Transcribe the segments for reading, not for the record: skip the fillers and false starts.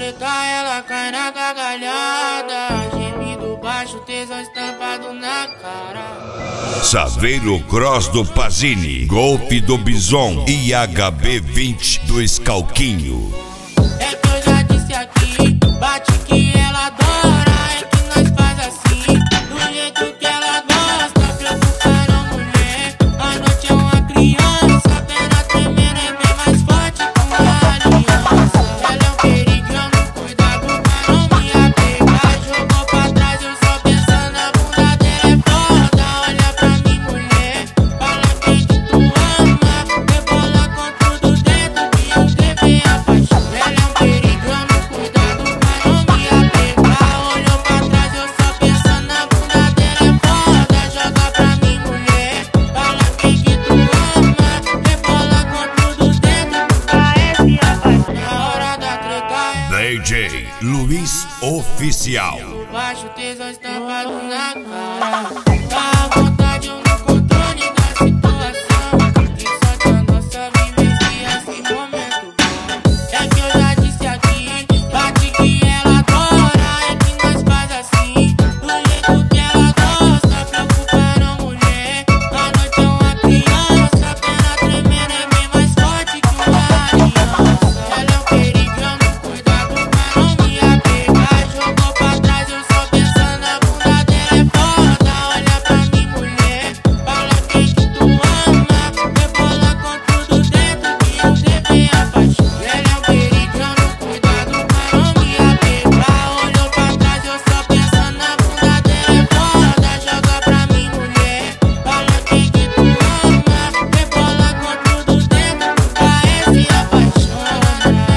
treta ela cai na gargalhada, gemido baixo, tesão estampado na cara. Saveiro Cross do Pazini, Golpe do Bison e HB20 do Scalquinho. É que eu já disse aqui, bate que ela adora, é que nós faz assim, do jeito que ela gosta, preocupa não mulher. A noite é uma criança, perna tremendo é bem mais forte que uma aliança. Ela é um perigo, amo, cuidado pra não me apegar. Jogou pra trás, eu só pensando, a bunda dela é foda. Olha pra mim mulher, fala quem que tu ama, rebola com tudo dentro que eu devei a paixão. Ela é um perigo, amo, cuidado pra não me apegar. Olhou pra trás, eu só pensando, a bunda dela é foda. Joga pra mim mulher, fala quem que tu ama, rebola com tudo dentro que parece a paixão. Na hora da treta é DJ Luiz Oficial. baixo, tesão estampado na cara. Tá à vontade, eu no controle da situação, e só que a nossa vivência esse momento bom. É que eu já disse aqui, bate que ela adora, é que nós faz assim, do jeito que ela gosta, preocupa não mulher. A noite é uma criança, perna tremendo é bem mais forte que uma aliança. Ela é um perigo, amo, cuidado pra não me apegar. Jogou pra trás, eu só pensando, a bunda dela é foda. Olha pra mim mulher, fala quem que tu ama, rebola com tudo dentro que eu devei a paixão. Ela é um perigo, amo, cuidado pra não me apegar. Olhou pra trás, eu só pensando, a bunda dela é foda. Joga pra mim mulher, fala quem que tu ama, rebola com tudo dentro que parece apaixona.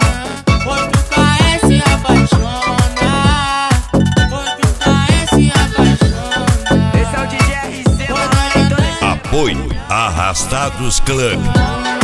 Foi que o KS apaixona, foi que o KS apaixona. Esse é o DJ RC, mano. Apoio Arrastados Club.